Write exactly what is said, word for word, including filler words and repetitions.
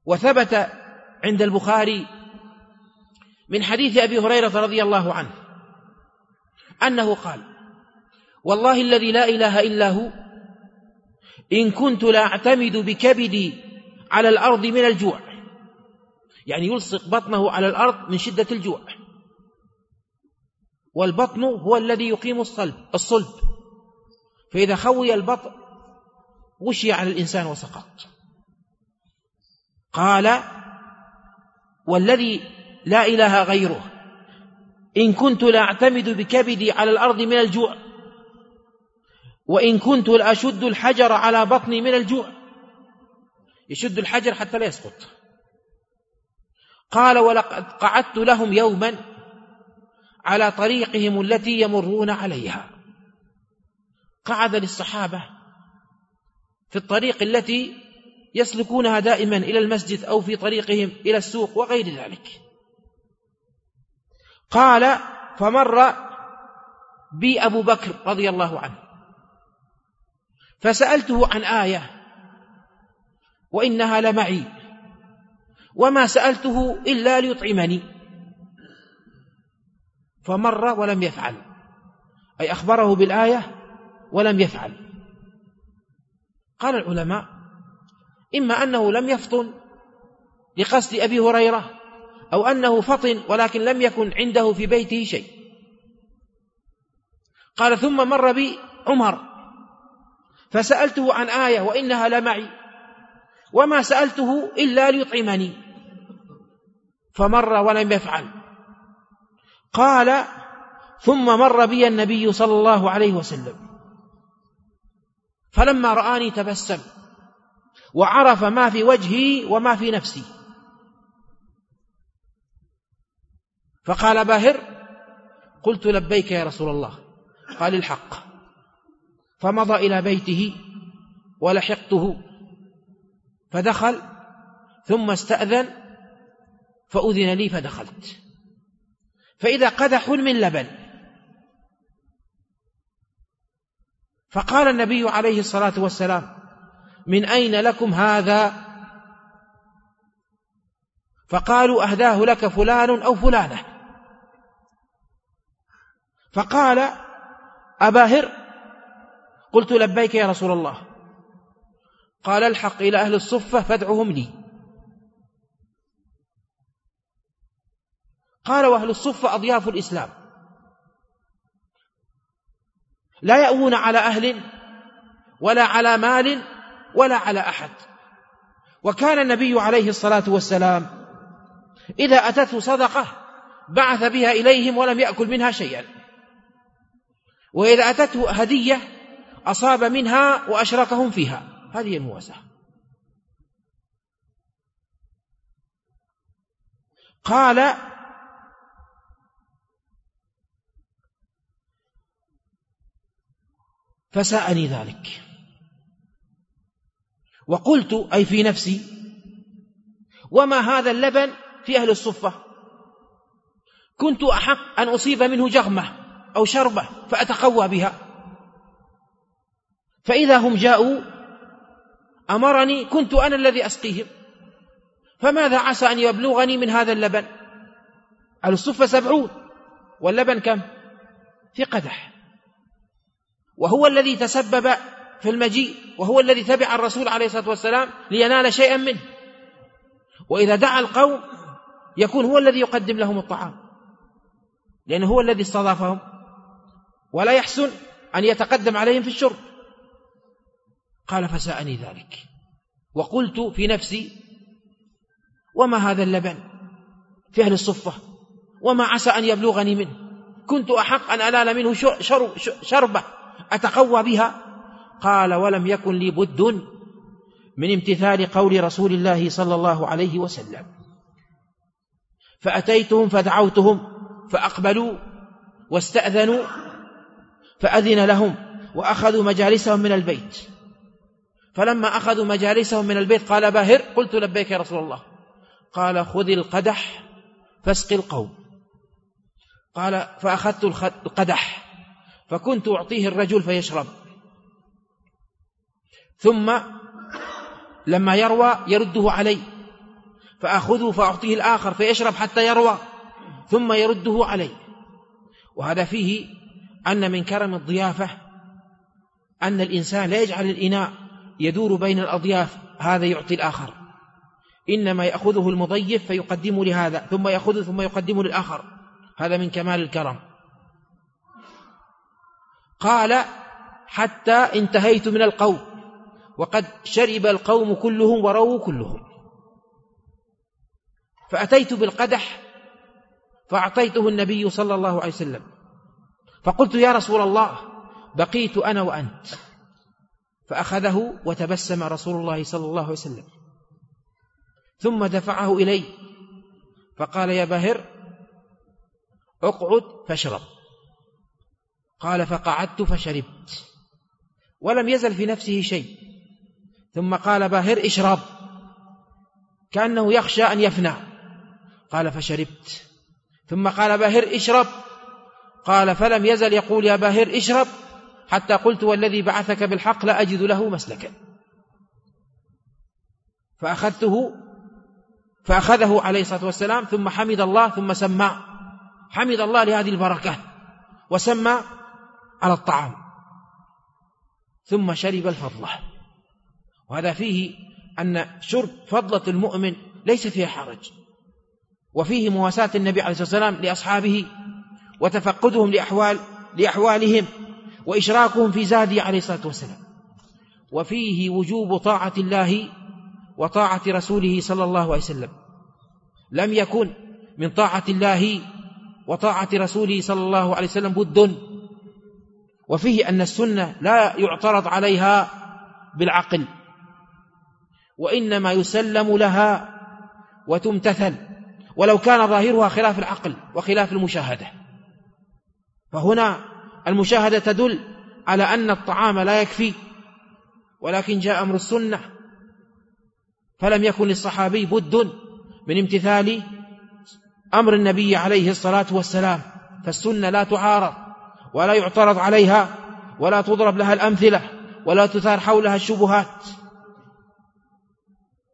وثبت عند البخاري من حديث أبي هريرة رضي الله عنه أنه قال: والله الذي لا إله إلا هو إن كنت لأعتمد بكبدي على الأرض من الجوع، يعني يلصق بطنه على الأرض من شدة الجوع، والبطن هو الذي يقيم الصلب الصلب فإذا خوي البطن غشي على الإنسان وسقط. قال: والذي لا إله غيره إن كنت لأعتمد بكبدي على الأرض من الجوع، وإن كنت لأشد الحجر على بطني من الجوع، يشد الحجر حتى لا يسقط. قال: ولقد قعدت لهم يوما على طريقهم التي يمرون عليها. قعد للصحابة في الطريق التي يسلكونها دائما إلى المسجد أو في طريقهم إلى السوق وغير ذلك. قال: فمر بي أبو بكر رضي الله عنه فسألته عن آية وإنها لمعي وما سألته إلا ليطعمني، فمر ولم يفعل، أي أخبره بالآية ولم يفعل. قال العلماء: إما أنه لم يفطن لقصد أبي هريرة، أو أنه فطن ولكن لم يكن عنده في بيته شيء. قال: ثم مر بي عمر فسألته عن آية وإنها لمعي وما سألته إلا ليطعمني، فمر ولم يفعل. قال: ثم مر بي النبي صلى الله عليه وسلم فلما رآني تبسم وعرف ما في وجهي وما في نفسي، فقال: باهر؟ قلت: لبيك يا رسول الله. قال: الحق. فمضى إلى بيته ولحقته فدخل، ثم استأذن فأذن لي فدخلت، فإذا قدح من لبن، فقال النبي عليه الصلاة والسلام: من أين لكم هذا؟ فقالوا: أهداه لك فلان أو فلانة. فقال: أباهر؟ قلت: لبيك يا رسول الله. قال: الحق إلى أهل الصفة فادعهم لي. قال: وأهل الصفة أضياف الإسلام لا يأوون على أهل ولا على مال ولا على أحد. وكان النبي عليه الصلاة والسلام إذا أتته صدقة بعث بها إليهم ولم يأكل منها شيئا، وإذا أتته هدية أصاب منها وأشركهم فيها. هذه المواساة. قال: فساءني ذلك، وقلت أي في نفسي: وما هذا اللبن في أهل الصفة؟ كنت أحق أن أصيب منه جغمة أو شربة فأتقوى بها، فإذا هم جاءوا أمرني كنت أنا الذي أسقيهم، فماذا عسى أن يبلغني من هذا اللبن؟ أهل الصفة سبعون واللبن كم؟ في قدح، وهو الذي تسبب في المجيء، وهو الذي تبع الرسول عليه الصلاة والسلام لينال شيئا منه. وإذا دعا القوم يكون هو الذي يقدم لهم الطعام، لأنه هو الذي استضافهم، ولا يحسن أن يتقدم عليهم في الشرب. قال: فساءني ذلك، وقلت في نفسي: وما هذا اللبن في أهل الصفة؟ وما عسى أن يبلغني منه؟ كنت أحق أن أنال منه شربة أتقوى بها. قال: ولم يكن لي بد من امتثال قول رسول الله صلى الله عليه وسلم، فأتيتهم فدعوتهم فأقبلوا واستأذنوا فأذن لهم وأخذوا مجالسهم من البيت. فلما أخذوا مجالسهم من البيت قال: باهر؟ قلت: لبيك يا رسول الله. قال: خذ القدح فاسق القوم. قال: فأخذت القدح فكنت أعطيه الرجل فيشرب، ثم لما يروى يرده علي فأخذه فأعطيه الآخر فيشرب حتى يروى ثم يرده عليه. وهذا فيه أن من كرم الضيافة أن الإنسان لا يجعل الإناء يدور بين الأضياف، هذا يعطي الآخر، إنما يأخذه المضيف فيقدم لهذا ثم يأخذه ثم يقدم للآخر، هذا من كمال الكرم. قال حتى انتهيت من القوم وقد شرب القوم كلهم ورووا كلهم، فأتيت بالقدح فأعطيته النبي صلى الله عليه وسلم، فقلت يا رسول الله بقيت أنا وأنت، فأخذه وتبسم رسول الله صلى الله عليه وسلم ثم دفعه إلي فقال يا باهر اقعد فاشرب. قال فقعدت فشربت ولم يزل في نفسه شيء، ثم قال باهر اشرب كأنه يخشى أن يفنى، قال فشربت، ثم قال باهر اشرب، قال فلم يزل يقول يا باهر اشرب حتى قلت والذي بعثك بالحق لا أجد له مسلكا، فأخذته فأخذه عليه الصلاة والسلام ثم حمد الله ثم سمى، حمد الله لهذه البركة وسمى على الطعام ثم شرب الفضلة. وهذا فيه أن شرب فضلة المؤمن ليس فيها حرج، وفيه مواساة النبي عليه الصلاة والسلام لأصحابه وتفقدهم لأحوال لأحوالهم وإشراكهم في زاده عليه الصلاة والسلام، وفيه وجوب طاعة الله وطاعة رسوله صلى الله عليه وسلم. لم يكن من طاعة الله وطاعة رسوله صلى الله عليه وسلم بد، وفيه أن السنة لا يعترض عليها بالعقل، وإنما يسلم لها وتمتثل ولو كان ظاهرها خلاف العقل وخلاف المشاهدة. فهنا المشاهدة تدل على أن الطعام لا يكفي، ولكن جاء أمر السنة، فلم يكن للصحابي بد من امتثال أمر النبي عليه الصلاة والسلام. فالسنة لا تعارض ولا يعترض عليها ولا تضرب لها الأمثلة ولا تثار حولها الشبهات.